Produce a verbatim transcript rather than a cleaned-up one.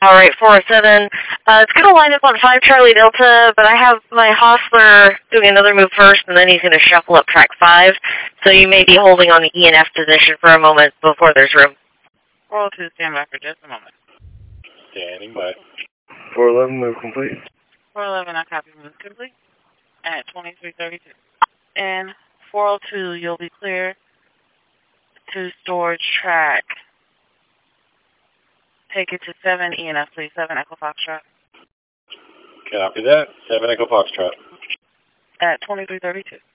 All right, four oh seven. Uh, it's going to line up on five Charlie Delta, but I have my Hostler doing another move first, and then he's going to shuffle up track five. So you may be holding on the E and F position for a moment before there's room. four oh two, stand by for just a moment. Standing by. four eleven, move complete. four eleven, I copy, move complete. At twenty-three thirty-two. And four oh two, you'll be clear to storage track. Take it to seven E and F, please. seven Echo Foxtrot. Copy that. seven Echo Foxtrot. At twenty-three thirty-two.